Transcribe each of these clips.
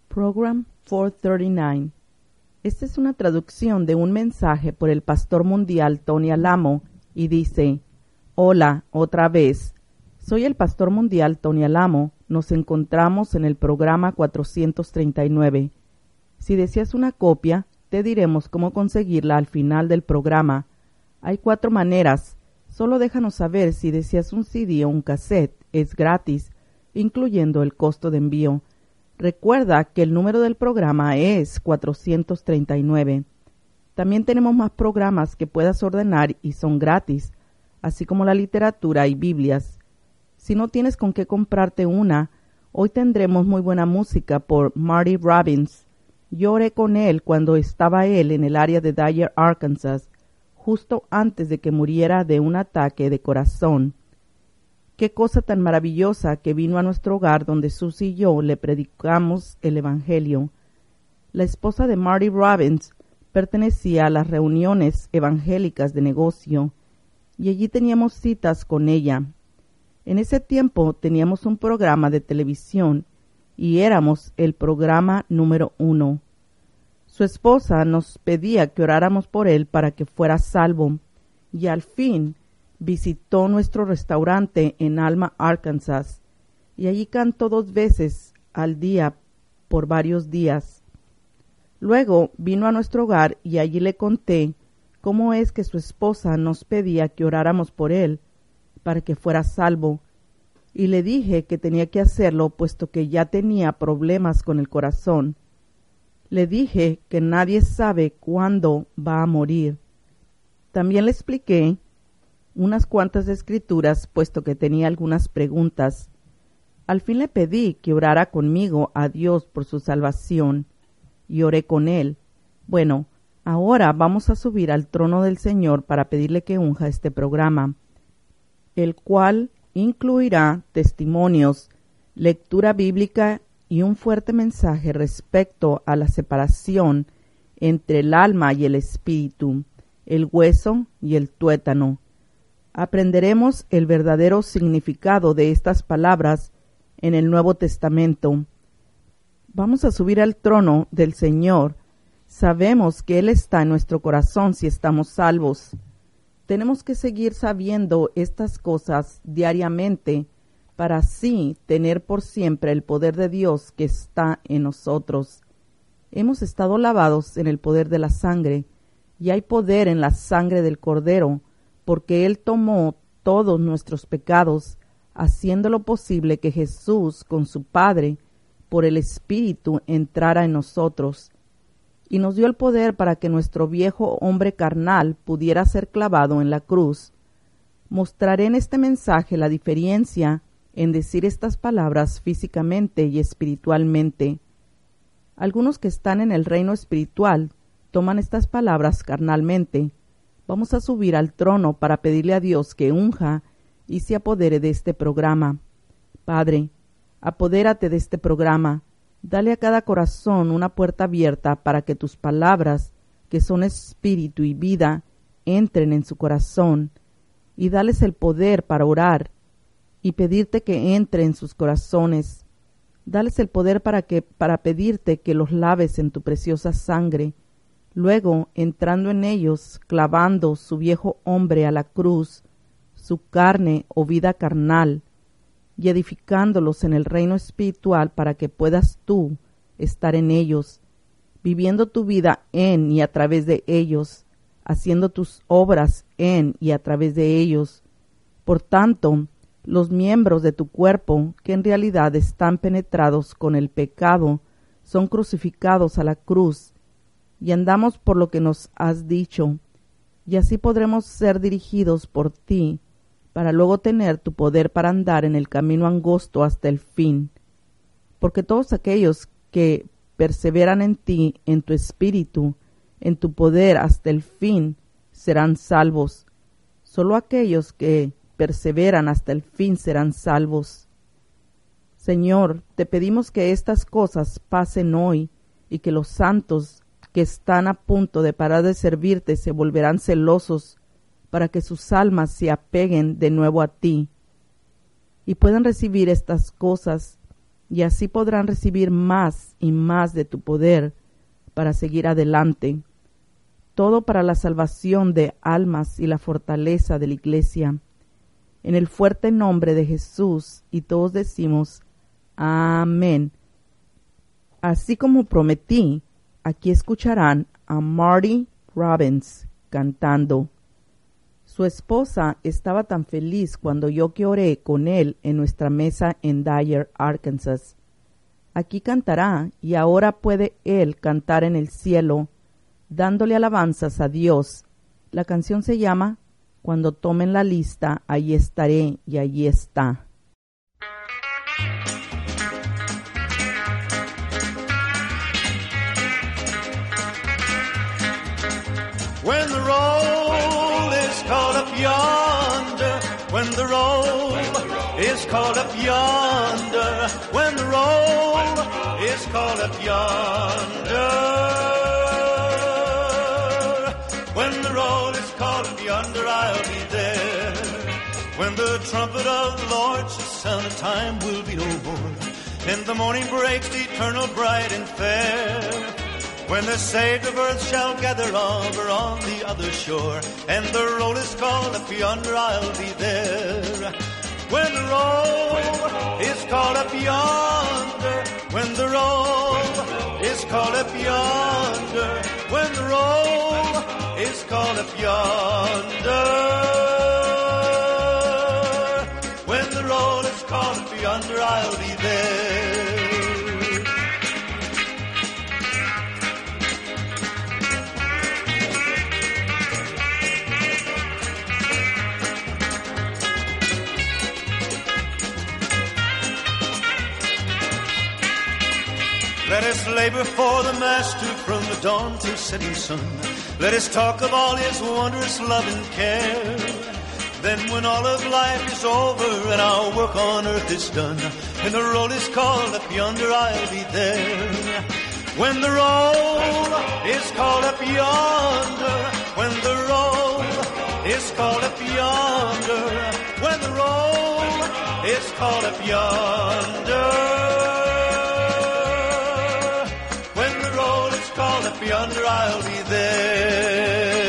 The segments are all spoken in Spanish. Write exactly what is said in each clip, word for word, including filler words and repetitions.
Program cuatrocientos treinta y nueve. Esta es una traducción de un mensaje por el pastor mundial Tony Alamo y dice: Hola, otra vez. Soy el pastor mundial Tony Alamo. Nos encontramos en el programa cuatrocientos treinta y nueve. Si deseas una copia, te diremos cómo conseguirla al final del programa. Hay cuatro maneras. Solo déjanos saber si deseas un C D o un cassette. Es gratis, incluyendo el costo de envío. Recuerda que el número del programa es cuatrocientos treinta y nueve. También tenemos más programas que puedas ordenar y son gratis, así como la literatura y Biblias. Si no tienes con qué comprarte una, hoy tendremos muy buena música por Marty Robbins. Yo oré con él cuando estaba él en el área de Dyer, Arkansas, justo antes de que muriera de un ataque de corazón. Qué cosa tan maravillosa que vino a nuestro hogar donde Susie y yo le predicamos el Evangelio. La esposa de Marty Robbins pertenecía a las reuniones evangélicas de negocio y allí teníamos citas con ella. En ese tiempo teníamos un programa de televisión y éramos el programa número uno. Su esposa nos pedía que oráramos por él para que fuera salvo y al fin visitó nuestro restaurante en Alma, Arkansas, y allí cantó dos veces al día por varios días. Luego vino a nuestro hogar y allí le conté cómo es que su esposa nos pedía que oráramos por él para que fuera salvo, y le dije que tenía que hacerlo puesto que ya tenía problemas con el corazón. Le dije que nadie sabe cuándo va a morir. También le expliqué unas cuantas escrituras, puesto que tenía algunas preguntas. Al fin le pedí que orara conmigo a Dios por su salvación, y oré con él. Bueno, ahora vamos a subir al trono del Señor para pedirle que unja este programa, el cual incluirá testimonios, lectura bíblica y un fuerte mensaje respecto a la separación entre el alma y el espíritu, el hueso y el tuétano. Aprenderemos el verdadero significado de estas palabras en el Nuevo Testamento. Vamos a subir al trono del Señor. Sabemos que Él está en nuestro corazón si estamos salvos. Tenemos que seguir sabiendo estas cosas diariamente para así tener por siempre el poder de Dios que está en nosotros. Hemos estado lavados en el poder de la sangre y hay poder en la sangre del Cordero, porque Él tomó todos nuestros pecados, haciendo lo posible que Jesús, con su Padre, por el Espíritu, entrara en nosotros, y nos dio el poder para que nuestro viejo hombre carnal pudiera ser clavado en la cruz. Mostraré en este mensaje la diferencia en decir estas palabras físicamente y espiritualmente. Algunos que están en el reino espiritual toman estas palabras carnalmente. Vamos a subir al trono para pedirle a Dios que unja y se apodere de este programa. Padre, apodérate de este programa. Dale a cada corazón una puerta abierta para que tus palabras, que son espíritu y vida, entren en su corazón, y dales el poder para orar y pedirte que entre en sus corazones. Dales el poder para que para pedirte que los laves en tu preciosa sangre. Luego, entrando en ellos, clavando su viejo hombre a la cruz, su carne o vida carnal, y edificándolos en el reino espiritual para que puedas tú estar en ellos, viviendo tu vida en y a través de ellos, haciendo tus obras en y a través de ellos. Por tanto, los miembros de tu cuerpo, que en realidad están penetrados con el pecado, son crucificados a la cruz, y andamos por lo que nos has dicho, y así podremos ser dirigidos por ti, para luego tener tu poder para andar en el camino angosto hasta el fin. Porque todos aquellos que perseveran en ti, en tu espíritu, en tu poder hasta el fin, serán salvos. Solo aquellos que perseveran hasta el fin serán salvos. Señor, te pedimos que estas cosas pasen hoy y que los santos que están a punto de parar de servirte se volverán celosos para que sus almas se apeguen de nuevo a ti y puedan recibir estas cosas y así podrán recibir más y más de tu poder para seguir adelante. Todo para la salvación de almas y la fortaleza de la Iglesia. En el fuerte nombre de Jesús, y todos decimos, amén. Así como prometí, aquí escucharán a Marty Robbins cantando. Su esposa estaba tan feliz cuando yo que oré con él en nuestra mesa en Dyer, Arkansas. Aquí cantará, y ahora puede él cantar en el cielo, dándole alabanzas a Dios. La canción se llama Cuando tomen la lista, allí estaré, y allí está. When the roll is called up yonder, when the roll is called up yonder, when the roll is called up yonder, when the roll is called up yonder, I'll be there. When the trumpet of the Lord shall sound, the time will be no more, and the morning breaks eternal, bright and fair. When the saved of earth shall gather over on the other shore, and the roll is called up yonder, I'll be there. When the roll is called up yonder, when the roll is called up yonder, when the roll is called up yonder, when the roll is called up yonder, I'll be there. Let us labor for the Master from the dawn to setting sun. Let us talk of all His wondrous love and care. Then when all of life is over and our work on earth is done, and the roll is called up yonder, I'll be there. When the roll is called up yonder, when the roll is called up yonder, when the roll is called up yonder, called up yonder, I'll be there.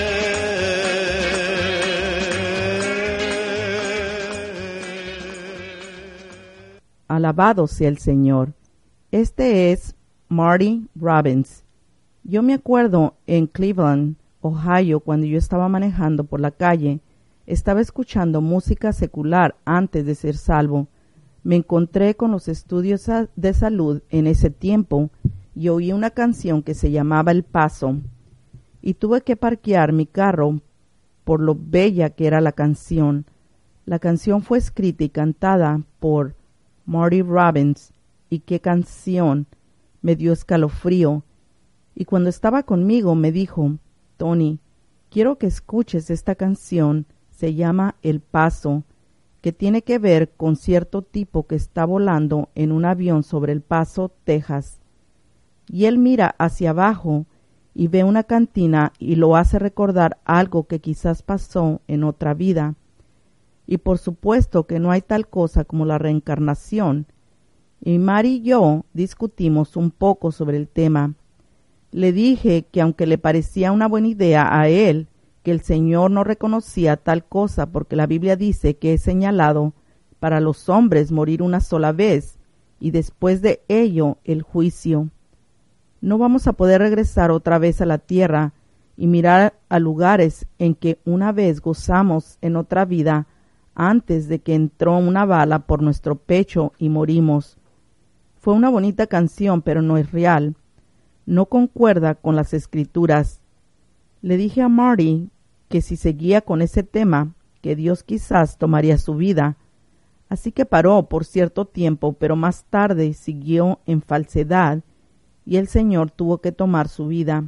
Alabado sea el Señor. Este es Marty Robbins. Yo me acuerdo en Cleveland, Ohio, cuando yo estaba manejando por la calle, estaba escuchando música secular antes de ser salvo. Me encontré con los estudios de salud en ese tiempo y oí una canción que se llamaba El Paso, y tuve que parquear mi carro por lo bella que era la canción. La canción fue escrita y cantada por Marty Robbins, y qué canción, me dio escalofrío. Y cuando estaba conmigo me dijo, Tony, quiero que escuches esta canción, se llama El Paso, que tiene que ver con cierto tipo que está volando en un avión sobre El Paso, Texas. Y él mira hacia abajo y ve una cantina y lo hace recordar algo que quizás pasó en otra vida. Y por supuesto que no hay tal cosa como la reencarnación. Y Mari y yo discutimos un poco sobre el tema. Le dije que aunque le parecía una buena idea a él, que el Señor no reconocía tal cosa porque la Biblia dice que es señalado para los hombres morir una sola vez y después de ello el juicio. No vamos a poder regresar otra vez a la tierra y mirar a lugares en que una vez gozamos en otra vida antes de que entró una bala por nuestro pecho y morimos. Fue una bonita canción, pero no es real. No concuerda con las Escrituras. Le dije a Marty que si seguía con ese tema, que Dios quizás tomaría su vida. Así que paró por cierto tiempo, pero más tarde siguió en falsedad y el Señor tuvo que tomar su vida.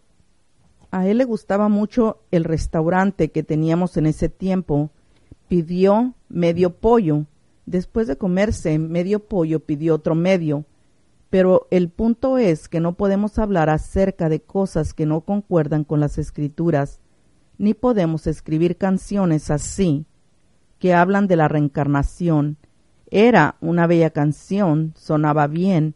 A él le gustaba mucho el restaurante que teníamos en ese tiempo. Pidió medio pollo. Después de comerse medio pollo, pidió otro medio. Pero el punto es que no podemos hablar acerca de cosas que no concuerdan con las Escrituras, ni podemos escribir canciones así, que hablan de la reencarnación. Era una bella canción, sonaba bien,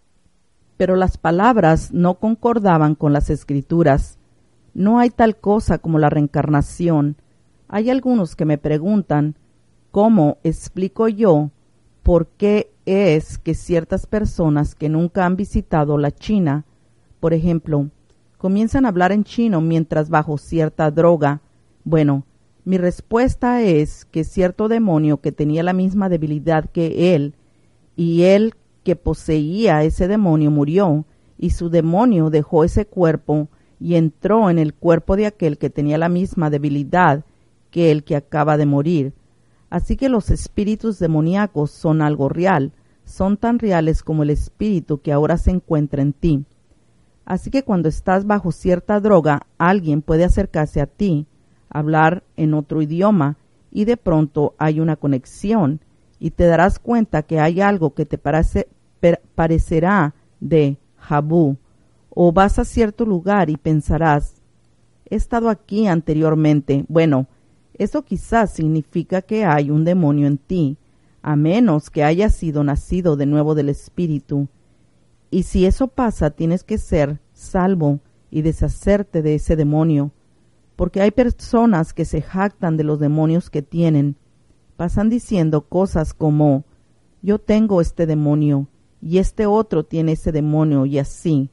pero las palabras no concordaban con las escrituras. No hay tal cosa como la reencarnación. Hay algunos que me preguntan, ¿cómo explico yo por qué es que ciertas personas que nunca han visitado la China, por ejemplo, comienzan a hablar en chino mientras bajo cierta droga? Bueno, mi respuesta es que cierto demonio que tenía la misma debilidad que él, y él que poseía ese demonio murió, y su demonio dejó ese cuerpo y entró en el cuerpo de aquel que tenía la misma debilidad que el que acaba de morir. Así que los espíritus demoníacos son algo real, son tan reales como el espíritu que ahora se encuentra en ti. Así que cuando estás bajo cierta droga, alguien puede acercarse a ti, hablar en otro idioma, y de pronto hay una conexión, y te darás cuenta que hay algo que te parece, per, parecerá de Jabú, o vas a cierto lugar y pensarás, he estado aquí anteriormente. Bueno, eso quizás significa que hay un demonio en ti, a menos que hayas sido nacido de nuevo del Espíritu. Y si eso pasa, tienes que ser salvo y deshacerte de ese demonio, porque hay personas que se jactan de los demonios que tienen. Pasan diciendo cosas como, yo tengo este demonio, y este otro tiene ese demonio, y así,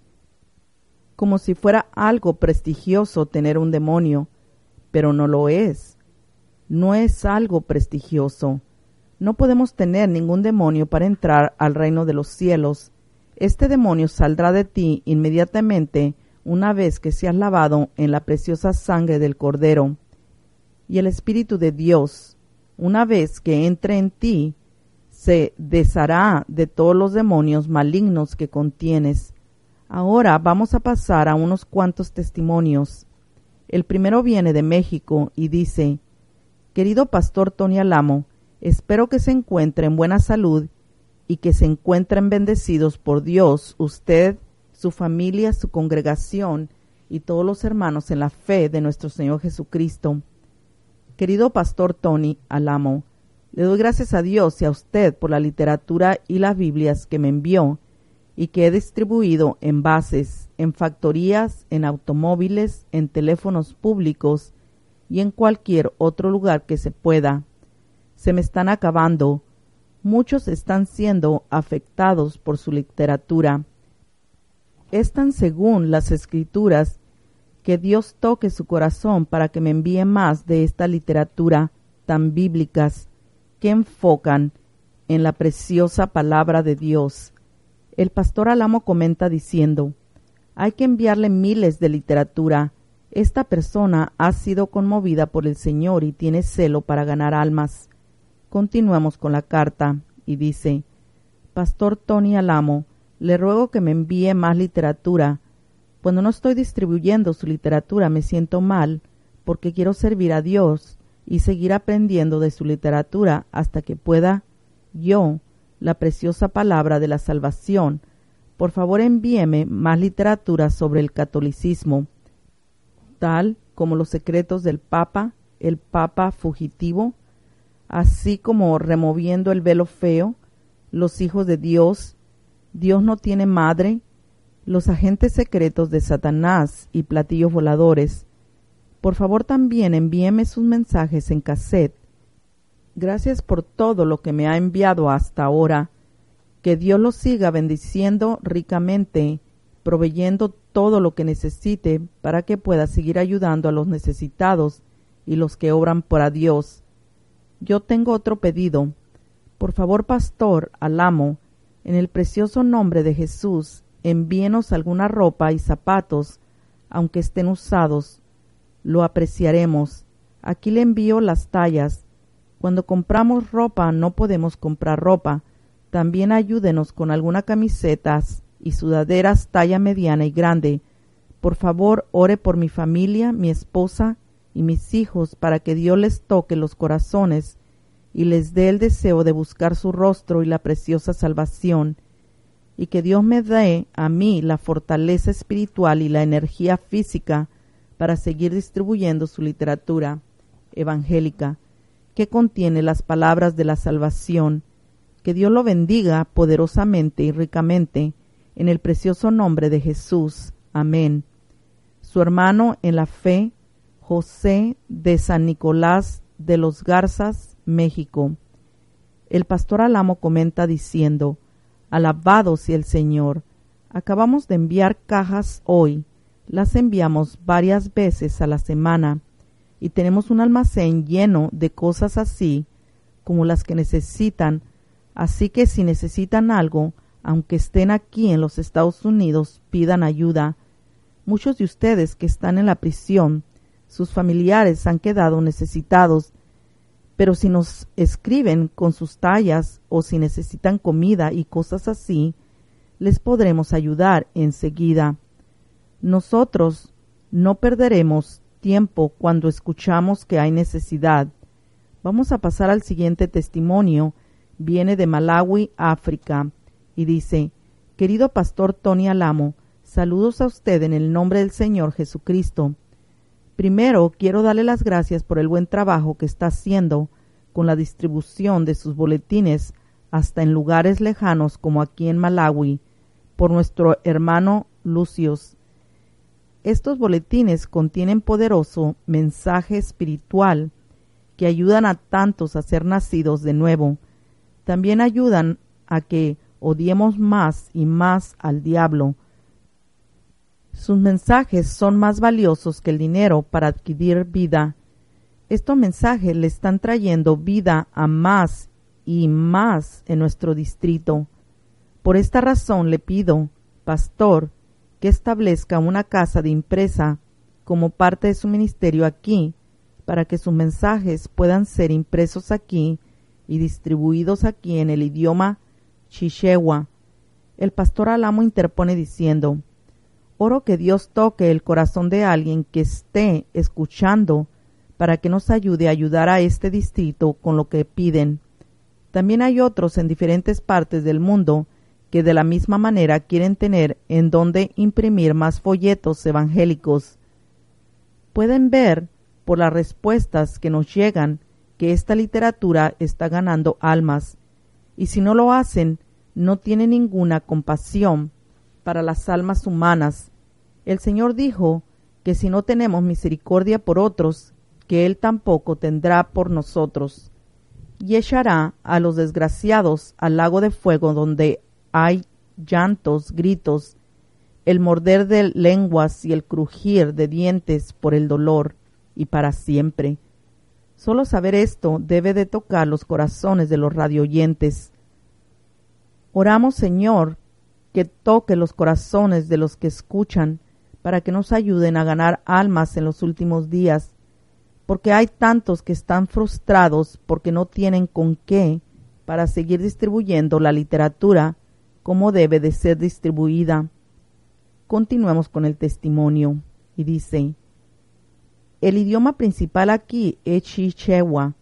como si fuera algo prestigioso tener un demonio, pero no lo es. No es algo prestigioso. No podemos tener ningún demonio para entrar al reino de los cielos. Este demonio saldrá de ti inmediatamente una vez que seas lavado en la preciosa sangre del Cordero. Y el Espíritu de Dios, una vez que entre en ti, se deshará de todos los demonios malignos que contienes. Ahora vamos a pasar a unos cuantos testimonios. El primero viene de México y dice, querido Pastor Tony Alamo, espero que se encuentre en buena salud y que se encuentren bendecidos por Dios, usted, su familia, su congregación y todos los hermanos en la fe de nuestro Señor Jesucristo. Querido Pastor Tony Alamo, le doy gracias a Dios y a usted por la literatura y las Biblias que me envió y que he distribuido en bases, en factorías, en automóviles, en teléfonos públicos y en cualquier otro lugar que se pueda. Se me están acabando. Muchos están siendo afectados por su literatura. Es tan según las Escrituras que Dios toque su corazón para que me envíe más de esta literatura tan bíblicas que enfocan en la preciosa palabra de Dios. El pastor Alamo comenta diciendo, hay que enviarle miles de literatura. Esta persona ha sido conmovida por el Señor y tiene celo para ganar almas. Continuamos con la carta y dice, Pastor Tony Alamo, le ruego que me envíe más literatura. Cuando no estoy distribuyendo su literatura me siento mal porque quiero servir a Dios y seguir aprendiendo de su literatura hasta que pueda yo, la preciosa palabra de la salvación. Por favor envíeme más literatura sobre el catolicismo, tal como los secretos del Papa, el Papa fugitivo, así como removiendo el velo feo, los hijos de Dios, Dios no tiene madre, los agentes secretos de Satanás y platillos voladores. Por favor también envíeme sus mensajes en cassette. Gracias por todo lo que me ha enviado hasta ahora. Que Dios lo siga bendiciendo ricamente, proveyendo todo lo que necesite para que pueda seguir ayudando a los necesitados y los que obran por a Dios. Yo tengo otro pedido. Por favor, Pastor Alamo, en el precioso nombre de Jesús, envíenos alguna ropa y zapatos, aunque estén usados. Lo apreciaremos. Aquí le envío las tallas. Cuando compramos ropa no podemos comprar ropa. También ayúdenos con algunas camisetas y sudaderas talla mediana y grande. Por favor, ore por mi familia, mi esposa y mis hijos para que Dios les toque los corazones y les dé el deseo de buscar su rostro y la preciosa salvación, y que Dios me dé a mí la fortaleza espiritual y la energía física para seguir distribuyendo su literatura evangélica, que contiene las palabras de la salvación, Que Dios lo bendiga poderosamente y ricamente, en el precioso nombre de Jesús. Amén. Su hermano en la fe, José de San Nicolás de los Garzas, México. El pastor Alamo comenta diciendo: alabado sea el Señor. Acabamos de enviar cajas hoy. Las enviamos varias veces a la semana y tenemos un almacén lleno de cosas así como las que necesitan. Así que si necesitan algo, aunque estén aquí en los Estados Unidos, pidan ayuda. Muchos de ustedes que están en la prisión, sus familiares han quedado necesitados, pero si nos escriben con sus tallas o si necesitan comida y cosas así, les podremos ayudar enseguida. Nosotros no perderemos tiempo cuando escuchamos que hay necesidad. Vamos a pasar al siguiente testimonio. Viene de Malawi, África, y dice: querido pastor Tony Alamo, saludos a usted en el nombre del Señor Jesucristo. Primero quiero darle las gracias por el buen trabajo que está haciendo con la distribución de sus boletines hasta en lugares lejanos como aquí en Malawi, por nuestro hermano Lucius. Estos boletines contienen poderoso mensaje espiritual que ayudan a tantos a ser nacidos de nuevo. También ayudan a que odiemos más y más al diablo. Sus mensajes son más valiosos que el dinero para adquirir vida. Estos mensajes le están trayendo vida a más y más en nuestro distrito. Por esta razón le pido, pastor, que establezca una casa de impresa como parte de su ministerio aquí, para que sus mensajes puedan ser impresos aquí y distribuidos aquí en el idioma chichewa. El pastor Alamo interpone diciendo: oro que Dios toque el corazón de alguien que esté escuchando para que nos ayude a ayudar a este distrito con lo que piden. También hay otros en diferentes partes del mundo que de la misma manera quieren tener en donde imprimir más folletos evangélicos. Pueden ver por las respuestas que nos llegan que esta literatura está ganando almas, y si no lo hacen, no tienen ninguna compasión para las almas humanas. El Señor dijo que si no tenemos misericordia por otros, que Él tampoco tendrá por nosotros, y echará a los desgraciados al lago de fuego donde hay llantos, gritos, el morder de lenguas y el crujir de dientes por el dolor, y para siempre. Solo saber esto debe de tocar los corazones de los radioyentes. Oramos, Señor, que toque los corazones de los que escuchan para que nos ayuden a ganar almas en los últimos días, porque hay tantos que están frustrados porque no tienen con qué para seguir distribuyendo la literatura como debe de ser distribuida. Continuemos con el testimonio y dice: el idioma principal aquí es chichewa.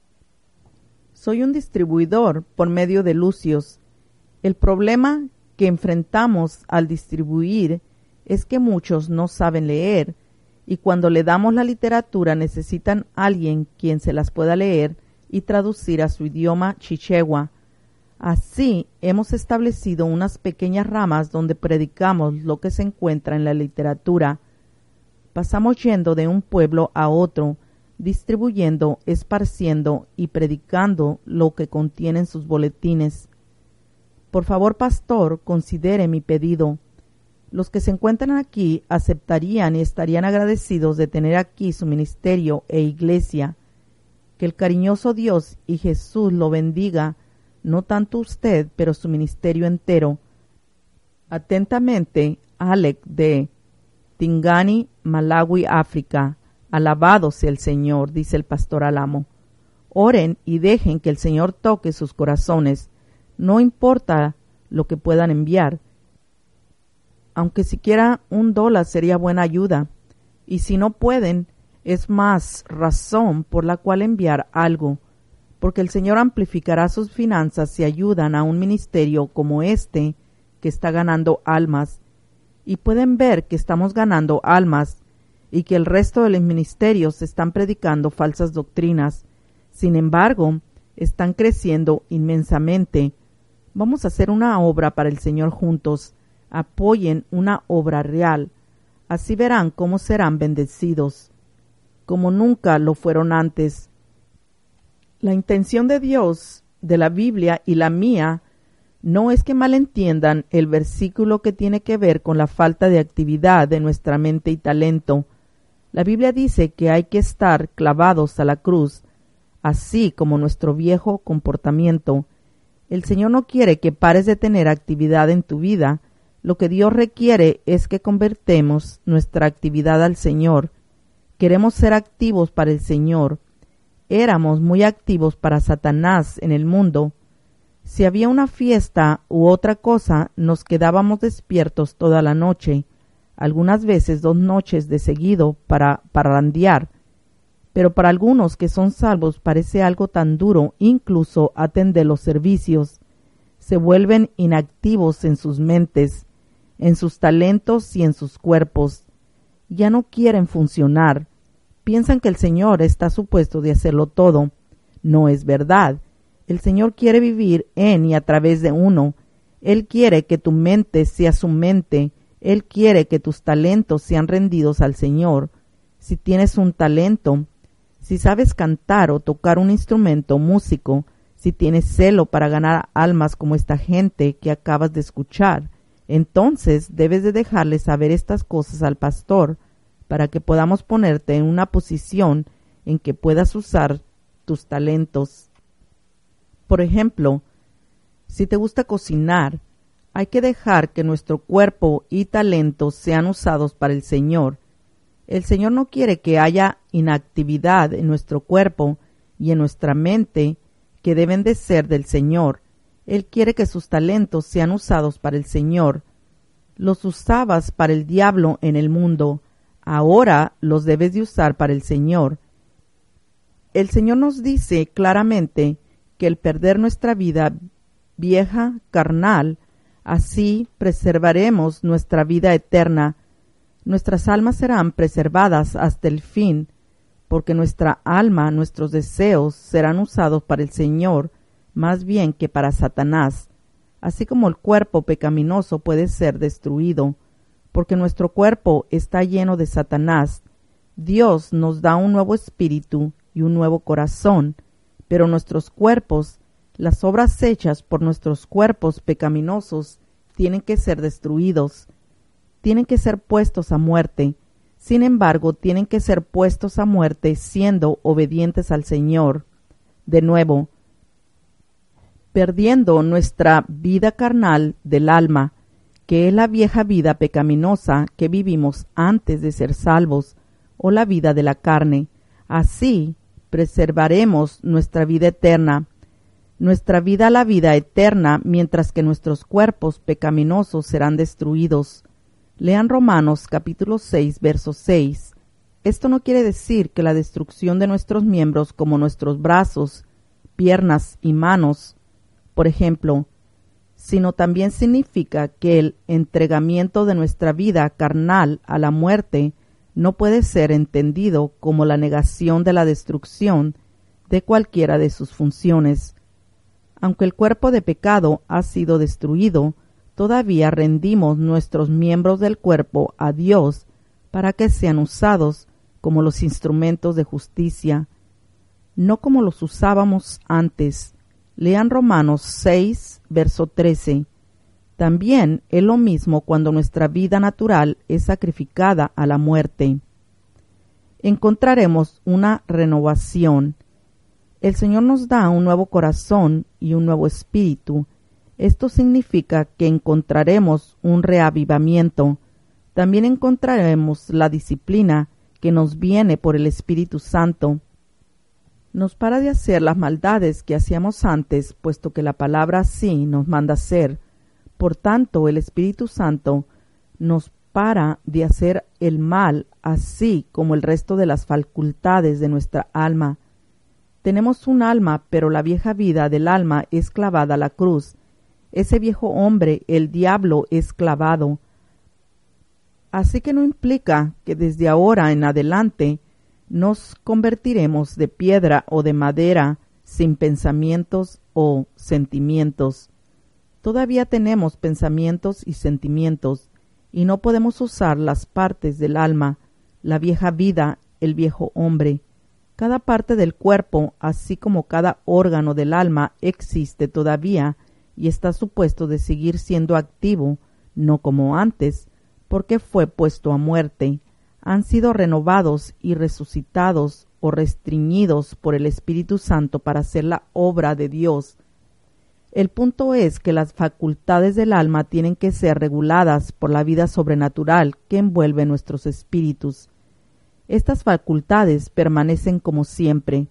Soy un distribuidor por medio de Lucius. El problema que enfrentamos al distribuir es que muchos no saben leer, y cuando le damos la literatura necesitan alguien quien se las pueda leer y traducir a su idioma chichewa. Así hemos establecido unas pequeñas ramas donde predicamos lo que se encuentra en la literatura. Pasamos yendo de un pueblo a otro, distribuyendo, esparciendo y predicando lo que contienen sus boletines. Por favor, pastor, considere mi pedido. Los que se encuentran aquí aceptarían y estarían agradecidos de tener aquí su ministerio e iglesia. Que el cariñoso Dios y Jesús lo bendiga, no tanto usted, pero su ministerio entero. Atentamente, Alec de Tingani, Malawi, África. Alabado sea el Señor, dice el pastor Alamo. Oren y dejen que el Señor toque sus corazones. No importa lo que puedan enviar. Aunque siquiera un dólar sería buena ayuda. Y si no pueden, es más razón por la cual enviar algo. Porque el Señor amplificará sus finanzas si ayudan a un ministerio como este que está ganando almas. Y pueden ver que estamos ganando almas y que el resto de los ministerios están predicando falsas doctrinas. Sin embargo, están creciendo inmensamente. Vamos a hacer una obra para el Señor juntos. Apoyen una obra real. Así verán cómo serán bendecidos, como nunca lo fueron antes. La intención de Dios, de la Biblia y la mía, no es que malentiendan el versículo que tiene que ver con la falta de actividad de nuestra mente y talento. La Biblia dice que hay que estar clavados a la cruz, así como nuestro viejo comportamiento. El Señor no quiere que pares de tener actividad en tu vida. Lo que Dios requiere es que convertemos nuestra actividad al Señor. Queremos ser activos para el Señor. Éramos muy activos para Satanás en el mundo. Si había una fiesta u otra cosa, nos quedábamos despiertos toda la noche, algunas veces dos noches de seguido para parrandear. Pero para algunos que son salvos parece algo tan duro incluso atender los servicios. Se vuelven inactivos en sus mentes, en sus talentos y en sus cuerpos. Ya no quieren funcionar. Piensan que el Señor está supuesto de hacerlo todo. No es verdad. El Señor quiere vivir en y a través de uno. Él quiere que tu mente sea su mente. Él quiere que tus talentos sean rendidos al Señor. Si tienes un talento, si sabes cantar o tocar un instrumento músico, si tienes celo para ganar almas como esta gente que acabas de escuchar, entonces debes de dejarle saber estas cosas al pastor para que podamos ponerte en una posición en que puedas usar tus talentos. Por ejemplo, si te gusta cocinar, hay que dejar que nuestro cuerpo y talentos sean usados para el Señor. El Señor no quiere que haya inactividad en nuestro cuerpo y en nuestra mente, que deben de ser del Señor. Él quiere que sus talentos sean usados para el Señor. Los usabas para el diablo en el mundo, ahora los debes de usar para el Señor. El Señor nos dice claramente que el perder nuestra vida vieja, carnal, así preservaremos nuestra vida eterna. Nuestras almas serán preservadas hasta el fin, porque nuestra alma, nuestros deseos serán usados para el Señor, más bien que para Satanás, así como el cuerpo pecaminoso puede ser destruido, porque nuestro cuerpo está lleno de Satanás. Dios nos da un nuevo espíritu y un nuevo corazón, pero nuestros cuerpos, las obras hechas por nuestros cuerpos pecaminosos, tienen que ser destruidos, tienen que ser puestos a muerte. Sin embargo, tienen que ser puestos a muerte siendo obedientes al Señor. De nuevo, perdiendo nuestra vida carnal del alma, que es la vieja vida pecaminosa que vivimos antes de ser salvos, o la vida de la carne. Así preservaremos nuestra vida eterna, nuestra vida a la vida eterna, mientras que nuestros cuerpos pecaminosos serán destruidos. Lean Romanos capítulo seis, verso seis. Esto no quiere decir que la destrucción de nuestros miembros como nuestros brazos, piernas y manos, por ejemplo, sino también significa que el entregamiento de nuestra vida carnal a la muerte no puede ser entendido como la negación de la destrucción de cualquiera de sus funciones. Aunque el cuerpo de pecado ha sido destruido, todavía rendimos nuestros miembros del cuerpo a Dios para que sean usados como los instrumentos de justicia, no como los usábamos antes. Lean Romanos seis, verso trece. También es lo mismo cuando nuestra vida natural es sacrificada a la muerte. Encontraremos una renovación. El Señor nos da un nuevo corazón y un nuevo espíritu. Esto significa que encontraremos un reavivamiento. También encontraremos la disciplina que nos viene por el Espíritu Santo. Nos para de hacer las maldades que hacíamos antes, puesto que la palabra sí nos manda hacer. Por tanto, el Espíritu Santo nos para de hacer el mal, así como el resto de las facultades de nuestra alma. Tenemos un alma, pero la vieja vida del alma es clavada a la cruz. Ese viejo hombre, el diablo, es clavado. Así que no implica que desde ahora en adelante nos convertiremos de piedra o de madera, sin pensamientos o sentimientos. Todavía tenemos pensamientos y sentimientos, y no podemos usar las partes del alma, la vieja vida, el viejo hombre. Cada parte del cuerpo, así como cada órgano del alma, existe todavía y está supuesto de seguir siendo activo, no como antes, porque fue puesto a muerte. Han sido renovados y resucitados o restringidos por el Espíritu Santo para hacer la obra de Dios. El punto es que las facultades del alma tienen que ser reguladas por la vida sobrenatural que envuelve nuestros espíritus. Estas facultades permanecen como siempre.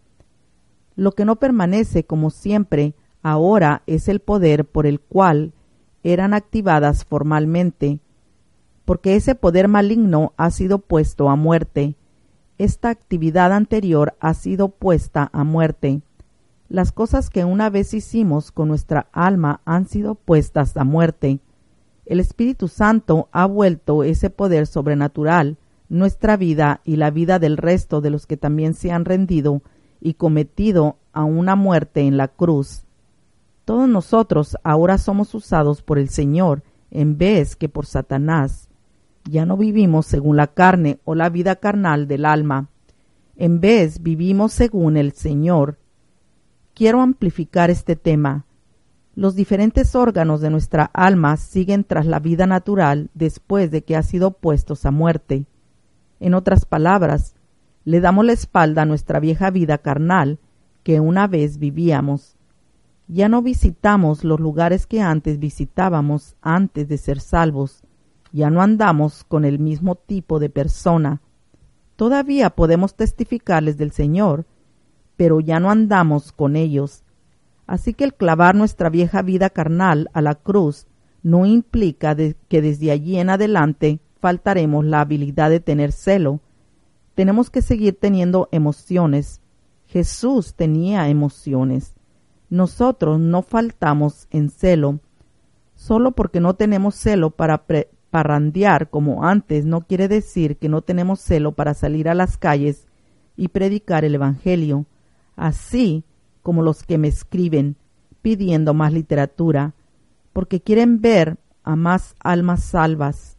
Lo que no permanece como siempre ahora es el poder por el cual eran activadas formalmente, porque ese poder maligno ha sido puesto a muerte. Esta actividad anterior ha sido puesta a muerte. Las cosas que una vez hicimos con nuestra alma han sido puestas a muerte. El Espíritu Santo ha vuelto ese poder sobrenatural, nuestra vida y la vida del resto de los que también se han rendido y cometido a una muerte en la cruz. Todos nosotros ahora somos usados por el Señor en vez que por Satanás. Ya no vivimos según la carne o la vida carnal del alma. En vez vivimos según el Señor. Quiero amplificar este tema. Los diferentes órganos de nuestra alma siguen tras la vida natural después de que ha sido puestos a muerte. En otras palabras, le damos la espalda a nuestra vieja vida carnal que una vez vivíamos. Ya no visitamos los lugares que antes visitábamos antes de ser salvos. Ya no andamos con el mismo tipo de persona. Todavía podemos testificarles del Señor, pero ya no andamos con ellos. Así que el clavar nuestra vieja vida carnal a la cruz no implica de que desde allí en adelante faltaremos la habilidad de tener celo. Tenemos que seguir teniendo emociones. Jesús tenía emociones. Nosotros no faltamos en celo. Solo porque no tenemos celo para pre- parrandear como antes no quiere decir que no tenemos celo para salir a las calles y predicar el Evangelio. Así como los que me escriben pidiendo más literatura, porque quieren ver a más almas salvas,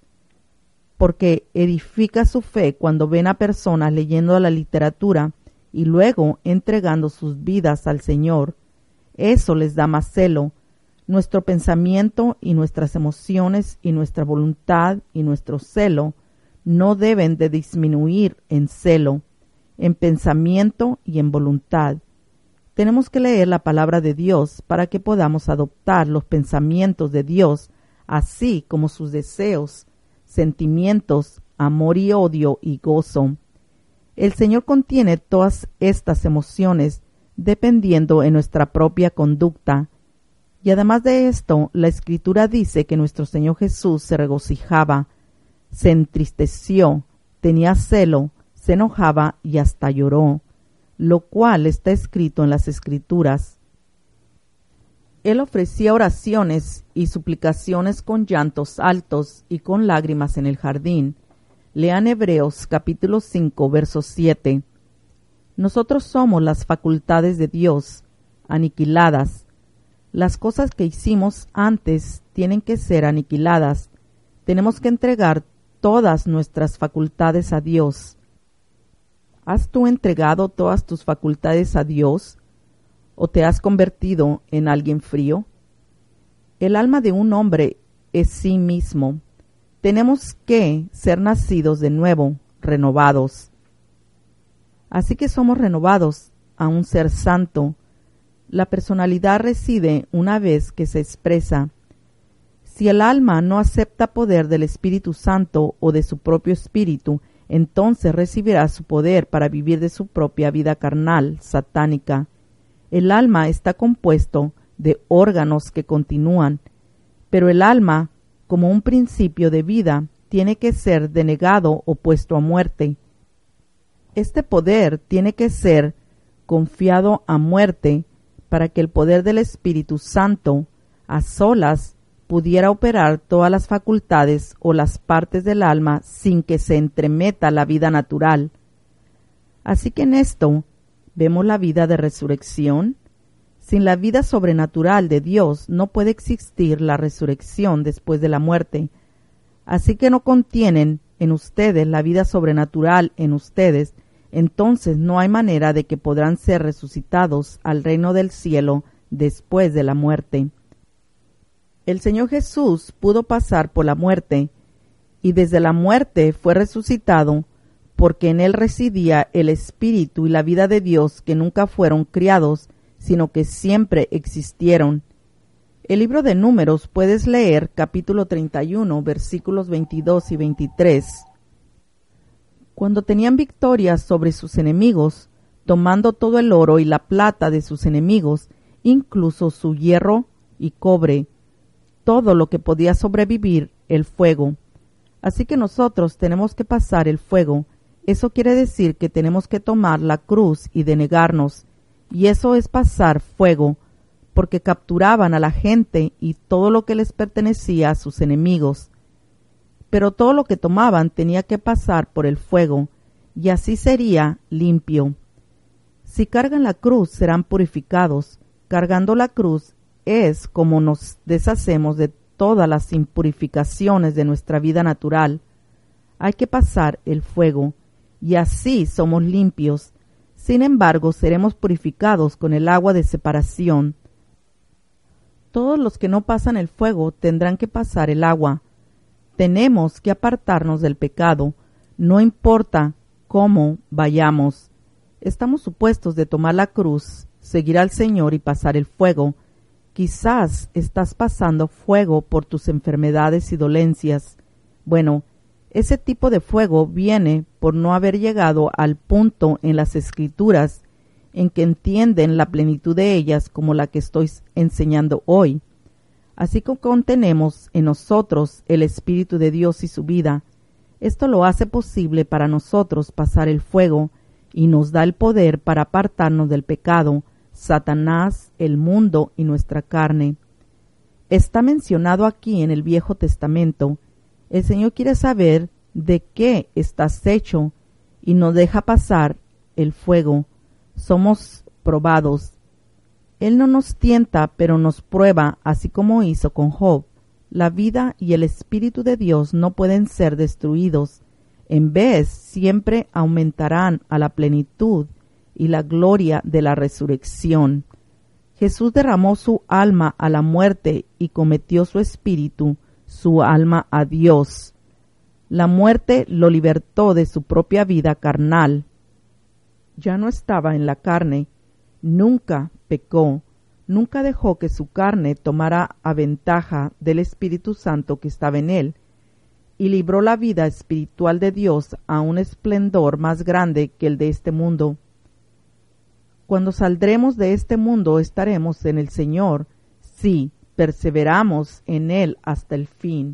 porque edifica su fe cuando ven a personas leyendo la literatura y luego entregando sus vidas al Señor. Eso les da más celo. Nuestro pensamiento y nuestras emociones y nuestra voluntad y nuestro celo no deben de disminuir en celo, en pensamiento y en voluntad. Tenemos que leer la palabra de Dios para que podamos adoptar los pensamientos de Dios, así como sus deseos, sentimientos, amor y odio y gozo. El Señor contiene todas estas emociones dependiendo en nuestra propia conducta. Y además de esto, la Escritura dice que nuestro Señor Jesús se regocijaba, se entristeció, tenía celo, se enojaba y hasta lloró, lo cual está escrito en las Escrituras. Él ofrecía oraciones y suplicaciones con llantos altos y con lágrimas en el jardín. Lean Hebreos capítulo cinco, verso siete. Nosotros somos las facultades de Dios, aniquiladas. Las cosas que hicimos antes tienen que ser aniquiladas. Tenemos que entregar todas nuestras facultades a Dios. ¿Has tú entregado todas tus facultades a Dios o te has convertido en alguien frío? El alma de un hombre es sí mismo. Tenemos que ser nacidos de nuevo, renovados. Así que somos renovados a un ser santo. La personalidad reside una vez que se expresa. Si el alma no acepta poder del Espíritu Santo o de su propio espíritu, entonces recibirá su poder para vivir de su propia vida carnal, satánica. El alma está compuesto de órganos que continúan, pero el alma, como un principio de vida, tiene que ser denegado o puesto a muerte. Este poder tiene que ser confiado a muerte para que el poder del Espíritu Santo, a solas, pudiera operar todas las facultades o las partes del alma sin que se entremeta la vida natural. Así que en esto vemos la vida de resurrección, Sin la vida sobrenatural de Dios no puede existir la resurrección después de la muerte. Así que no contienen en ustedes la vida sobrenatural en ustedes, entonces no hay manera de que podrán ser resucitados al reino del cielo después de la muerte. El Señor Jesús pudo pasar por la muerte, y desde la muerte fue resucitado, porque en él residía el Espíritu y la vida de Dios que nunca fueron criados, sino que siempre existieron. El libro de Números puedes leer capítulo treinta y uno, versículos veintidós y veintitrés. Cuando tenían victoria sobre sus enemigos, tomando todo el oro y la plata de sus enemigos, incluso su hierro y cobre, todo lo que podía sobrevivir el fuego. Así que nosotros tenemos que pasar el fuego. Eso quiere decir que tenemos que tomar la cruz y denegarnos, y eso es pasar fuego, porque capturaban a la gente y todo lo que les pertenecía a sus enemigos. Pero todo lo que tomaban tenía que pasar por el fuego, y así sería limpio. Si cargan la cruz serán purificados. Cargando la cruz es como nos deshacemos de todas las impurificaciones de nuestra vida natural. Hay que pasar el fuego, y así somos limpios. Sin embargo, seremos purificados con el agua de separación. Todos los que no pasan el fuego tendrán que pasar el agua. Tenemos que apartarnos del pecado, no importa cómo vayamos. Estamos supuestos de tomar la cruz, seguir al Señor y pasar el fuego. Quizás estás pasando fuego por tus enfermedades y dolencias. Bueno, ese tipo de fuego viene por no haber llegado al punto en las Escrituras en que entienden la plenitud de ellas como la que estoy enseñando hoy. Así que contenemos en nosotros el Espíritu de Dios y su vida. Esto lo hace posible para nosotros pasar el fuego y nos da el poder para apartarnos del pecado, Satanás, el mundo y nuestra carne. Está mencionado aquí en el Viejo Testamento. El Señor quiere saber de qué estás hecho y nos deja pasar el fuego. Somos probados. Él no nos tienta, pero nos prueba, así como hizo con Job. La vida y el Espíritu de Dios no pueden ser destruidos. En vez, siempre aumentarán a la plenitud y la gloria de la resurrección. Jesús derramó su alma a la muerte y cometió su espíritu, su alma a Dios. La muerte lo libertó de su propia vida carnal. Ya no estaba en la carne, nunca pecó, nunca dejó que su carne tomara a ventaja del Espíritu Santo que estaba en él, y libró la vida espiritual de Dios a un esplendor más grande que el de este mundo. Cuando saldremos de este mundo estaremos en el Señor, si perseveramos en Él hasta el fin.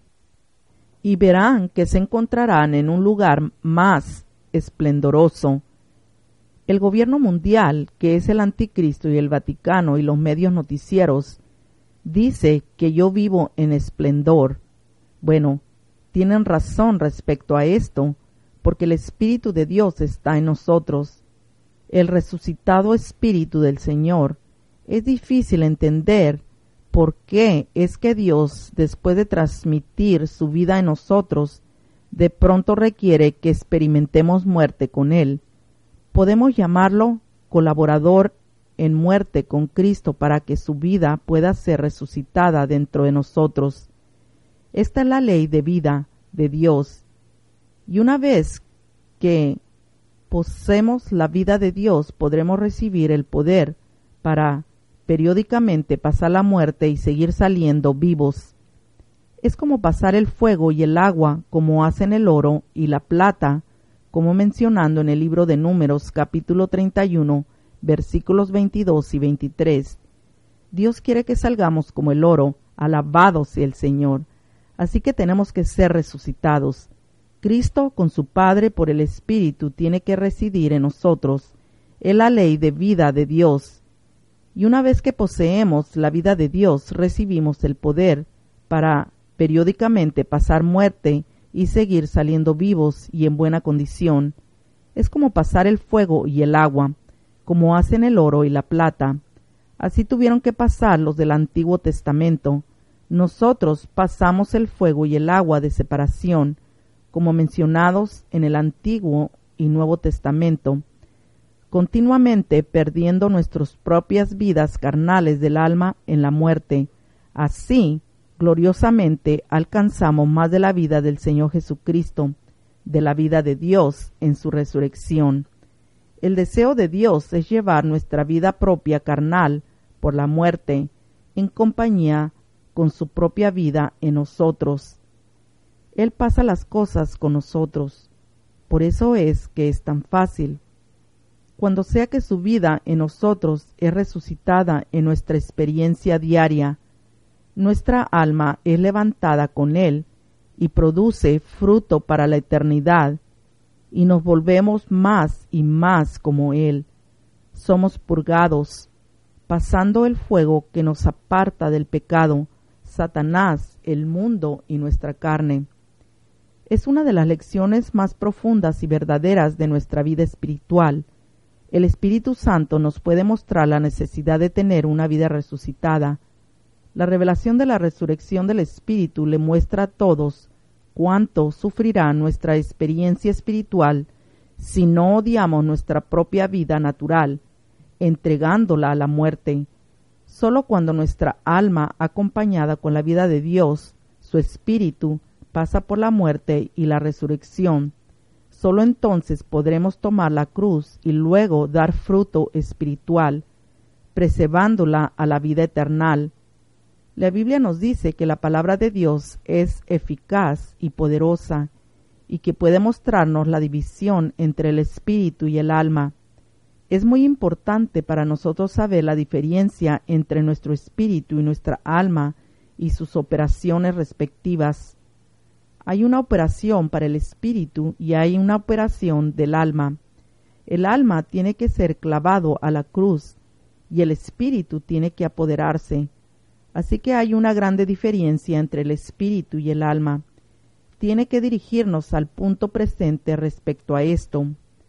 Y verán que se encontrarán en un lugar más esplendoroso. El gobierno mundial, que es el Anticristo y el Vaticano y los medios noticieros, dice que yo vivo en esplendor. Bueno, tienen razón respecto a esto, porque el Espíritu de Dios está en nosotros. El resucitado Espíritu del Señor. Es difícil entender por qué es que Dios, después de transmitir su vida en nosotros, de pronto requiere que experimentemos muerte con Él. Podemos llamarlo colaborador en muerte con Cristo para que su vida pueda ser resucitada dentro de nosotros. Esta es la ley de vida de Dios. Y una vez que poseemos la vida de Dios, podremos recibir el poder para periódicamente pasar la muerte y seguir saliendo vivos. Es como pasar el fuego y el agua, como hacen el oro y la plata, como mencionando en el libro de Números capítulo treinta y uno, versículos veintidós y veintitrés. Dios quiere que salgamos como el oro, alabado sea el Señor. Así que tenemos que ser resucitados. Cristo, con su Padre por el Espíritu, tiene que residir en nosotros. Es la ley de vida de Dios. Y una vez que poseemos la vida de Dios, recibimos el poder para periódicamente pasar muerte y seguir saliendo vivos y en buena condición. Es como pasar el fuego y el agua, como hacen el oro y la plata. Así tuvieron que pasar los del Antiguo Testamento. Nosotros pasamos el fuego y el agua de separación, como mencionados en el Antiguo y Nuevo Testamento, continuamente perdiendo nuestras propias vidas carnales del alma en la muerte. Así, gloriosamente, alcanzamos más de la vida del Señor Jesucristo, de la vida de Dios en su resurrección. El deseo de Dios es llevar nuestra vida propia carnal por la muerte, en compañía con su propia vida en nosotros. Él pasa las cosas con nosotros. Por eso es que es tan fácil. Cuando sea que su vida en nosotros es resucitada en nuestra experiencia diaria, nuestra alma es levantada con Él y produce fruto para la eternidad, y nos volvemos más y más como Él. Somos purgados, pasando el fuego que nos aparta del pecado, Satanás, el mundo y nuestra carne. Es una de las lecciones más profundas y verdaderas de nuestra vida espiritual. El Espíritu Santo nos puede mostrar la necesidad de tener una vida resucitada. La revelación de la resurrección del Espíritu le muestra a todos cuánto sufrirá nuestra experiencia espiritual si no odiamos nuestra propia vida natural, entregándola a la muerte. Solo cuando nuestra alma, acompañada con la vida de Dios, su Espíritu, pasa por la muerte y la resurrección, solo entonces podremos tomar la cruz y luego dar fruto espiritual, preservándola a la vida eterna. La Biblia nos dice que la palabra de Dios es eficaz y poderosa, y que puede mostrarnos la división entre el espíritu y el alma. Es muy importante para nosotros saber la diferencia entre nuestro espíritu y nuestra alma y sus operaciones respectivas. Hay una operación para el espíritu y hay una operación del alma. El alma tiene que ser clavado a la cruz y el espíritu tiene que apoderarse. Así que hay una grande diferencia entre el espíritu y el alma. Tiene que dirigirnos al punto presente respecto a esto.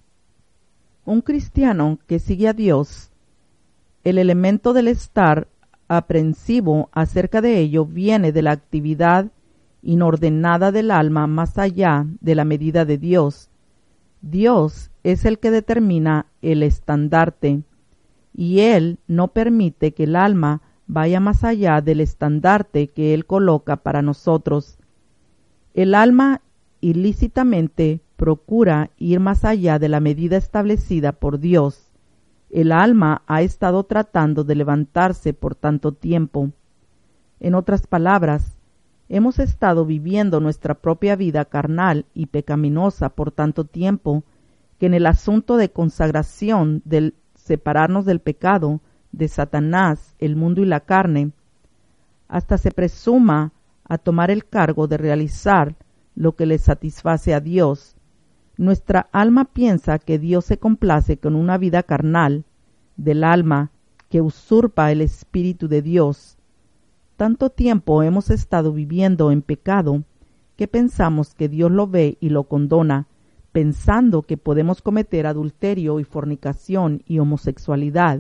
Un cristiano que sigue a Dios, el elemento del estar aprensivo acerca de ello viene de la actividad inordenada del alma más allá de la medida de Dios. Dios es el que determina el estandarte, y Él no permite que el alma vaya más allá del estandarte que Él coloca para nosotros. El alma ilícitamente procura ir más allá de la medida establecida por Dios. El alma ha estado tratando de levantarse por tanto tiempo. En otras palabras, hemos estado viviendo nuestra propia vida carnal y pecaminosa por tanto tiempo que en el asunto de consagración del separarnos del pecado, de Satanás, el mundo y la carne, hasta se presuma a tomar el cargo de realizar lo que le satisface a Dios. Nuestra alma piensa que Dios se complace con una vida carnal del alma que usurpa el Espíritu de Dios. Tanto tiempo hemos estado viviendo en pecado que pensamos que Dios lo ve y lo condona, pensando que podemos cometer adulterio y fornicación y homosexualidad,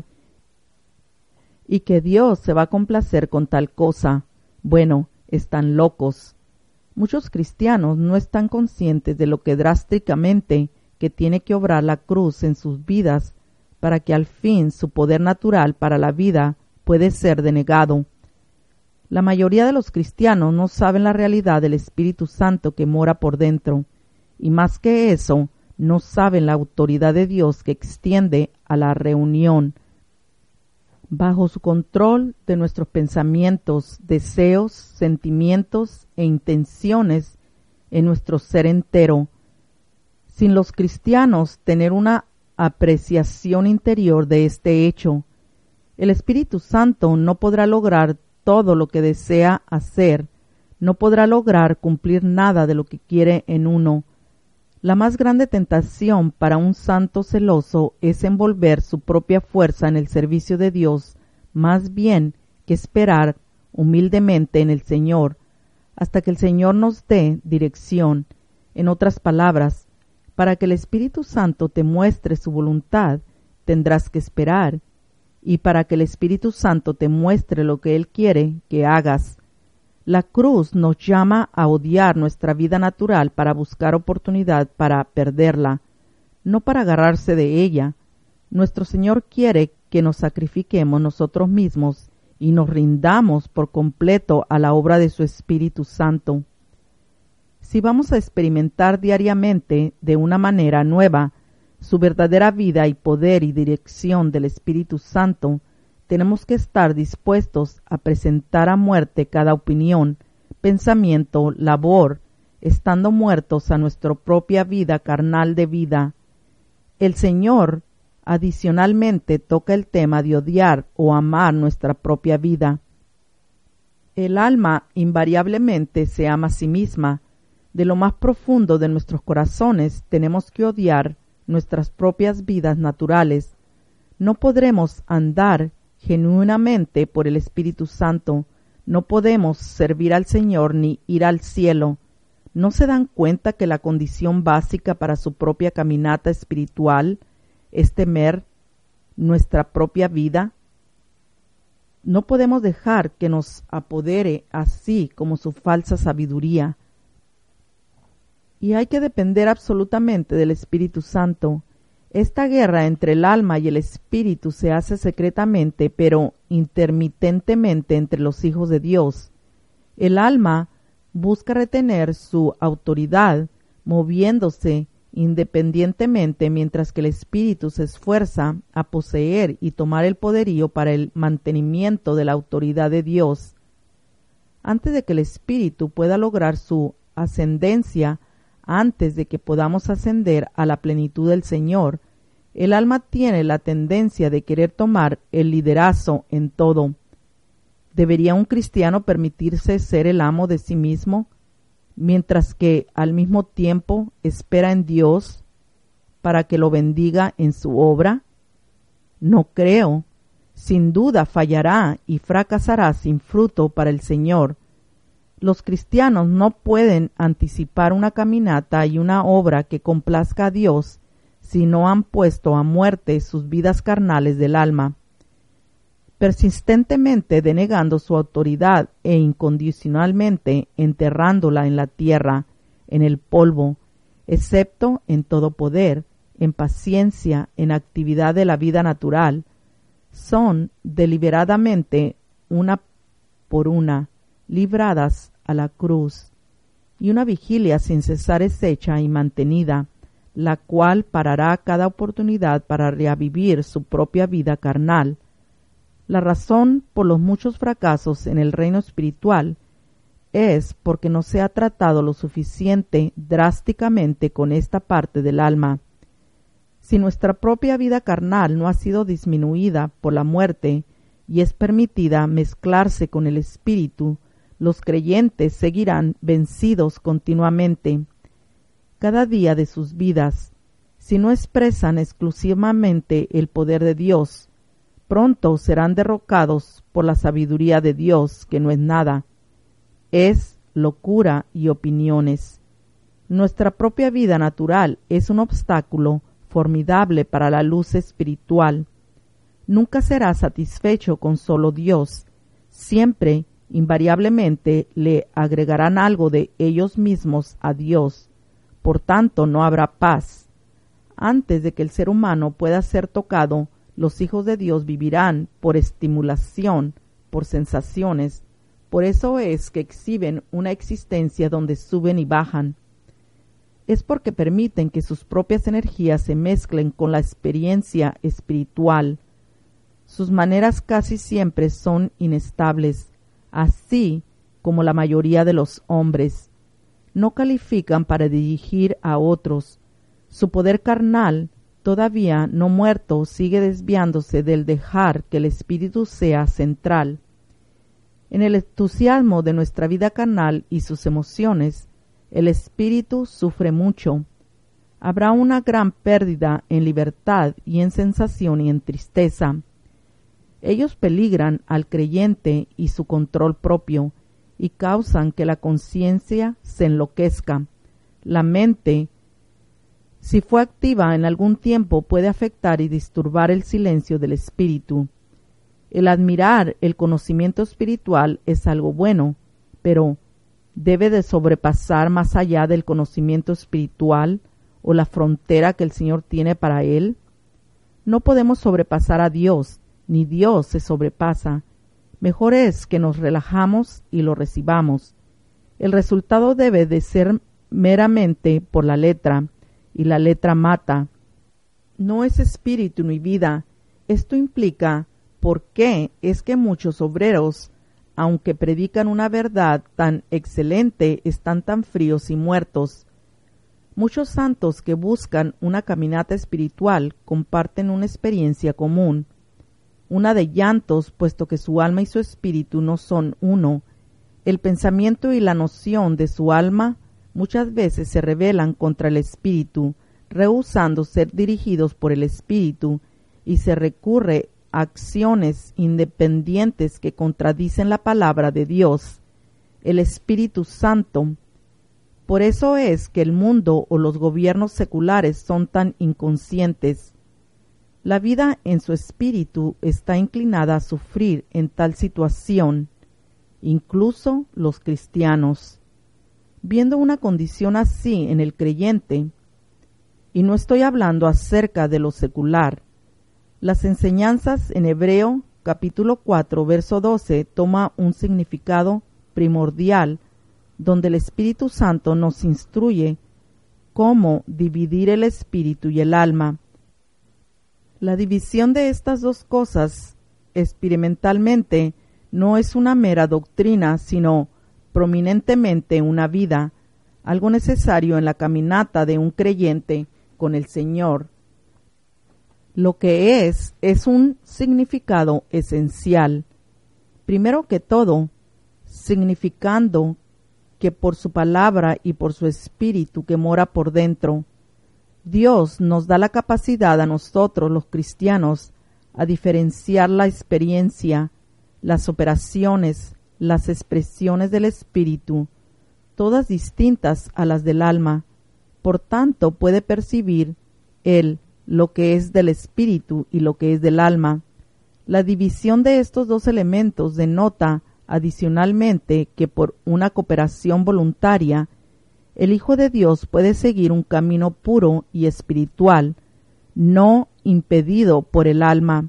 y que Dios se va a complacer con tal cosa. Bueno, están locos. Muchos cristianos no están conscientes de lo que drásticamente que tiene que obrar la cruz en sus vidas para que al fin su poder natural para la vida puede ser denegado. La mayoría de los cristianos no saben la realidad del Espíritu Santo que mora por dentro, y más que eso, no saben la autoridad de Dios que extiende a la reunión bajo su control de nuestros pensamientos, deseos, sentimientos e intenciones en nuestro ser entero. Sin los cristianos tener una apreciación interior de este hecho, el Espíritu Santo no podrá lograr todo lo que desea hacer, no podrá lograr cumplir nada de lo que quiere en uno. La más grande tentación para un santo celoso es envolver su propia fuerza en el servicio de Dios, más bien que esperar humildemente en el Señor, hasta que el Señor nos dé dirección. En otras palabras, para que el Espíritu Santo te muestre su voluntad, tendrás que esperar, y para que el Espíritu Santo te muestre lo que Él quiere que hagas. La cruz nos llama a odiar nuestra vida natural para buscar oportunidad para perderla, no para agarrarse de ella. Nuestro Señor quiere que nos sacrifiquemos nosotros mismos y nos rindamos por completo a la obra de su Espíritu Santo. Si vamos a experimentar diariamente de una manera nueva su verdadera vida y poder y dirección del Espíritu Santo, tenemos que estar dispuestos a presentar a muerte cada opinión, pensamiento, labor, estando muertos a nuestra propia vida carnal de vida. El Señor adicionalmente toca el tema de odiar o amar nuestra propia vida. El alma invariablemente se ama a sí misma. De lo más profundo de nuestros corazones tenemos que odiar nuestras propias vidas naturales. No podremos andar genuinamente por el Espíritu Santo. No podemos servir al Señor ni ir al cielo. ¿No se dan cuenta que la condición básica para su propia caminata espiritual es temer nuestra propia vida? No podemos dejar que nos apodere así como su falsa sabiduría. Y hay que depender absolutamente del Espíritu Santo. Esta guerra entre el alma y el espíritu se hace secretamente, pero intermitentemente entre los hijos de Dios. El alma busca retener su autoridad, moviéndose independientemente, mientras que el espíritu se esfuerza a poseer y tomar el poderío para el mantenimiento de la autoridad de Dios. Antes de que el espíritu pueda lograr su ascendencia, antes de que podamos ascender a la plenitud del Señor, el alma tiene la tendencia de querer tomar el liderazgo en todo. ¿Debería un cristiano permitirse ser el amo de sí mismo, mientras que al mismo tiempo espera en Dios para que lo bendiga en su obra? No creo. Sin duda fallará y fracasará sin fruto para el Señor. Los cristianos no pueden anticipar una caminata y una obra que complazca a Dios si no han puesto a muerte sus vidas carnales del alma. Persistentemente denegando su autoridad e incondicionalmente enterrándola en la tierra, en el polvo, excepto en todo poder, en paciencia, en actividad de la vida natural, son deliberadamente, una por una, libradas a la cruz, y una vigilia sin cesar es hecha y mantenida, la cual parará cada oportunidad para reavivir su propia vida carnal. La razón por los muchos fracasos en el reino espiritual es porque no se ha tratado lo suficiente drásticamente con esta parte del alma. Si nuestra propia vida carnal no ha sido disminuida por la muerte y es permitida mezclarse con el espíritu, los creyentes seguirán vencidos continuamente. Cada día de sus vidas, si no expresan exclusivamente el poder de Dios, pronto serán derrocados por la sabiduría de Dios, que no es nada, es locura y opiniones. Nuestra propia vida natural es un obstáculo formidable para la luz espiritual. Nunca será satisfecho con solo Dios. Siempre, invariablemente, le agregarán algo de ellos mismos a Dios. Por tanto, no habrá paz. Antes de que el ser humano pueda ser tocado, los hijos de Dios vivirán por estimulación, por sensaciones. Por eso es que exhiben una existencia donde suben y bajan. Es porque permiten que sus propias energías se mezclen con la experiencia espiritual. Sus maneras casi siempre son inestables, así como la mayoría de los hombres. No califican para dirigir a otros. Su poder carnal, todavía no muerto, sigue desviándose del dejar que el espíritu sea central. En el entusiasmo de nuestra vida carnal y sus emociones, el espíritu sufre mucho. Habrá una gran pérdida en libertad y en sensación y en tristeza. Ellos peligran al creyente y su control propio, y causan que la conciencia se enloquezca. La mente, si fue activa en algún tiempo, puede afectar y disturbar el silencio del espíritu. El admirar el conocimiento espiritual es algo bueno, pero ¿debe de sobrepasar más allá del conocimiento espiritual o la frontera que el Señor tiene para él? No podemos sobrepasar a Dios, ni Dios se sobrepasa. Mejor es que nos relajamos y lo recibamos. El resultado debe de ser meramente por la letra, y la letra mata. No es espíritu ni vida. Esto implica por qué es que muchos obreros, aunque predican una verdad tan excelente, están tan fríos y muertos. Muchos santos que buscan una caminata espiritual comparten una experiencia común, una de llantos, puesto que su alma y su espíritu no son uno. El pensamiento y la noción de su alma muchas veces se rebelan contra el espíritu, rehusando ser dirigidos por el espíritu, y se recurre a acciones independientes que contradicen la palabra de Dios, el Espíritu Santo. Por eso es que el mundo o los gobiernos seculares son tan inconscientes. La vida en su espíritu está inclinada a sufrir en tal situación, incluso los cristianos. Viendo una condición así en el creyente, y no estoy hablando acerca de lo secular, las enseñanzas en Hebreo capítulo cuatro verso doce toma un significado primordial, donde el Espíritu Santo nos instruye cómo dividir el espíritu y el alma. La división de estas dos cosas experimentalmente no es una mera doctrina, sino prominentemente una vida, algo necesario en la caminata de un creyente con el Señor. Lo que es, es un significado esencial. Primero que todo, significando que por su palabra y por su espíritu que mora por dentro, Dios nos da la capacidad a nosotros, los cristianos, a diferenciar la experiencia, las operaciones, las expresiones del espíritu, todas distintas a las del alma. Por tanto, puede percibir él lo que es del espíritu y lo que es del alma. La división de estos dos elementos denota adicionalmente que por una cooperación voluntaria, el Hijo de Dios puede seguir un camino puro y espiritual, no impedido por el alma.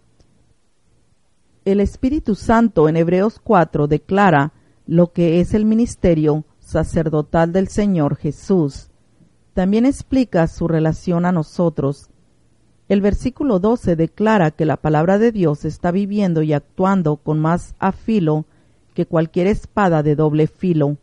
El Espíritu Santo en Hebreos cuatro declara lo que es el ministerio sacerdotal del Señor Jesús. También explica su relación a nosotros. El versículo doce declara que la palabra de Dios está viviendo y actuando con más afilo que cualquier espada de doble filo,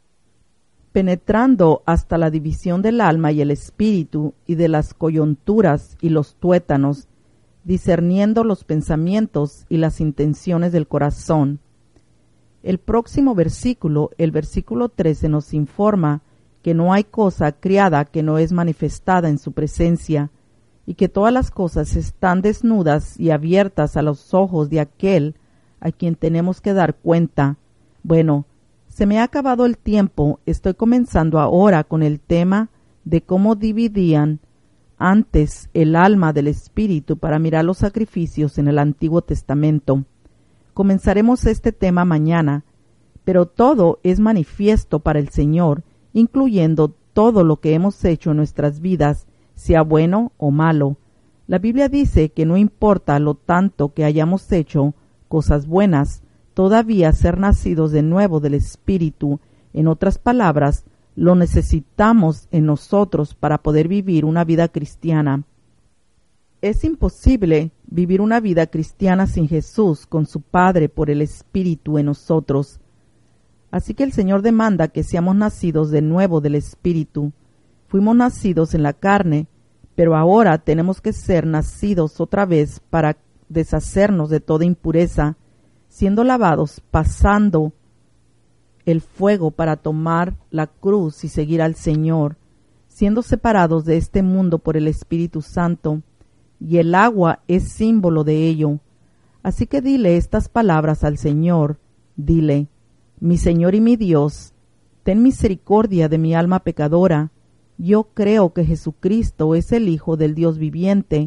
penetrando hasta la división del alma y el espíritu y de las coyunturas y los tuétanos, discerniendo los pensamientos y las intenciones del corazón. El próximo versículo, el versículo trece, nos informa que no hay cosa criada que no es manifestada en su presencia, y que todas las cosas están desnudas y abiertas a los ojos de aquel a quien tenemos que dar cuenta. Bueno, se me ha acabado el tiempo. Estoy comenzando ahora con el tema de cómo dividían antes el alma del espíritu para mirar los sacrificios en el Antiguo Testamento. Comenzaremos este tema mañana, pero todo es manifiesto para el Señor, incluyendo todo lo que hemos hecho en nuestras vidas, sea bueno o malo. La Biblia dice que no importa lo tanto que hayamos hecho cosas buenas, todavía ser nacidos de nuevo del Espíritu, en otras palabras, lo necesitamos en nosotros para poder vivir una vida cristiana. Es imposible vivir una vida cristiana sin Jesús, con su Padre por el Espíritu en nosotros. Así que el Señor demanda que seamos nacidos de nuevo del Espíritu. Fuimos nacidos en la carne, pero ahora tenemos que ser nacidos otra vez para deshacernos de toda impureza, siendo lavados, pasando el fuego para tomar la cruz y seguir al Señor, siendo separados de este mundo por el Espíritu Santo, y el agua es símbolo de ello. Así que dile estas palabras al Señor, dile: mi Señor y mi Dios, ten misericordia de mi alma pecadora. Yo creo que Jesucristo es el Hijo del Dios viviente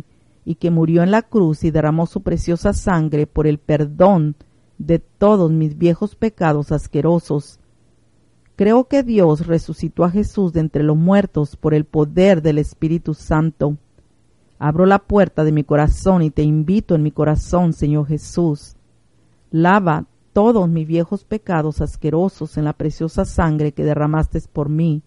y que murió en la cruz y derramó su preciosa sangre por el perdón de todos mis viejos pecados asquerosos. Creo que Dios resucitó a Jesús de entre los muertos por el poder del Espíritu Santo. Abro la puerta de mi corazón y te invito en mi corazón, Señor Jesús. Lava todos mis viejos pecados asquerosos en la preciosa sangre que derramaste por mí.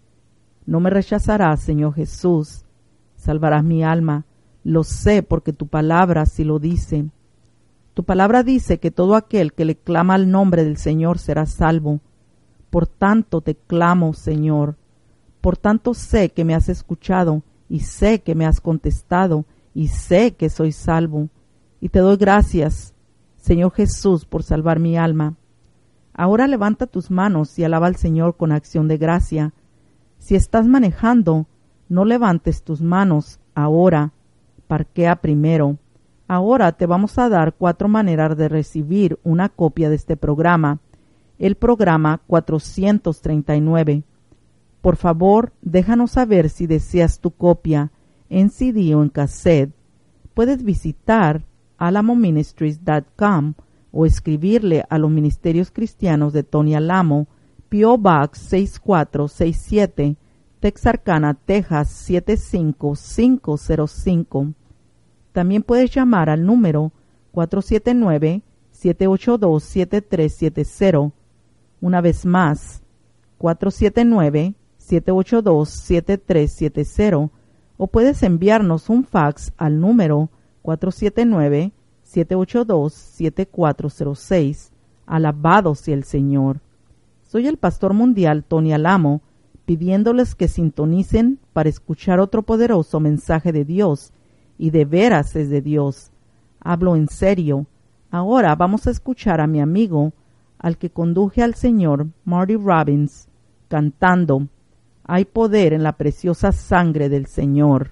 No me rechazarás, Señor Jesús. Salvarás mi alma. Lo sé porque tu palabra así lo dice. Tu palabra dice que todo aquel que le clama al nombre del Señor será salvo. Por tanto te clamo, Señor. Por tanto sé que me has escuchado y sé que me has contestado y sé que soy salvo. Y te doy gracias, Señor Jesús, por salvar mi alma. Ahora levanta tus manos y alaba al Señor con acción de gracia. Si estás manejando, no levantes tus manos ahora. Parquea primero. Ahora te vamos a dar cuatro maneras de recibir una copia de este programa, el programa cuatrocientos treinta y nueve. Por favor, déjanos saber si deseas tu copia en C D o en cassette. Puedes visitar alamo ministries punto com o escribirle a los Ministerios Cristianos de Tony Alamo, P O Box seis cuatro seis siete, Texarkana, Texas siete cinco cinco cero cinco. También puedes llamar al número cuatro siete nueve, siete ocho dos, siete tres siete cero. Una vez más, cuatro siete nueve, siete ocho dos, siete tres siete cero. O puedes enviarnos un fax al número cuatro siete nueve, siete ocho dos, siete cuatro cero seis. Alabado sea el Señor. Soy el pastor mundial Tony Alamo, pidiéndoles que sintonicen para escuchar otro poderoso mensaje de Dios, y de veras es de Dios. Hablo en serio. Ahora vamos a escuchar a mi amigo, al que conduje al Señor, Marty Robbins, cantando Hay poder en la preciosa sangre del Señor.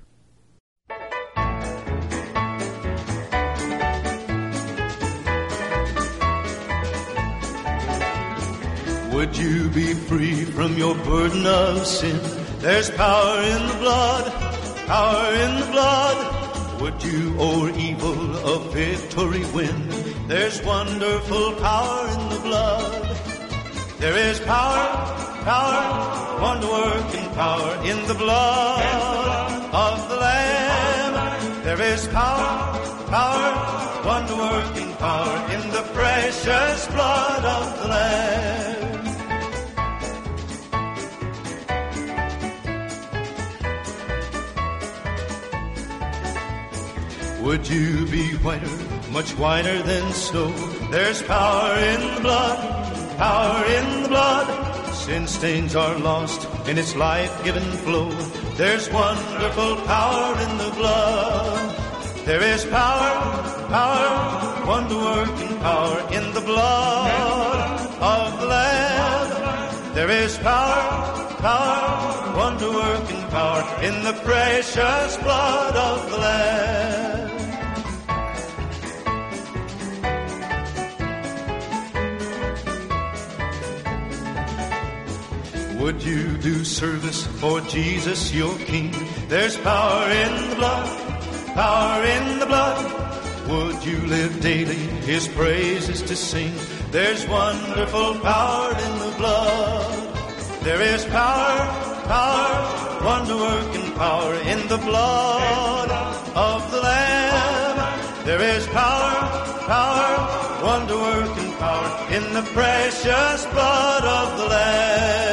Would you be free from your burden of sin? There's power in the blood, power in the blood. Would you o'er evil a victory win? There's wonderful power in the blood. There is power, power, wonder-working power in the blood of the Lamb. There is power, power, wonder-working power in the precious blood of the Lamb. Would you be whiter, much whiter than snow? There's power in the blood, power in the blood. Sin stains are lost in its life-giving flow. There's wonderful power in the blood. There is power, power, wonder-working power in the blood of the Lamb. There is power, power, wonder-working power in the precious blood of the Lamb. Would you do service for Jesus your King? There's power in the blood, power in the blood. Would you live daily His praises to sing? There's wonderful power in the blood. There is power, power, wonder-working power in the blood of the Lamb. There is power, power, wonder-working power in the precious blood of the Lamb.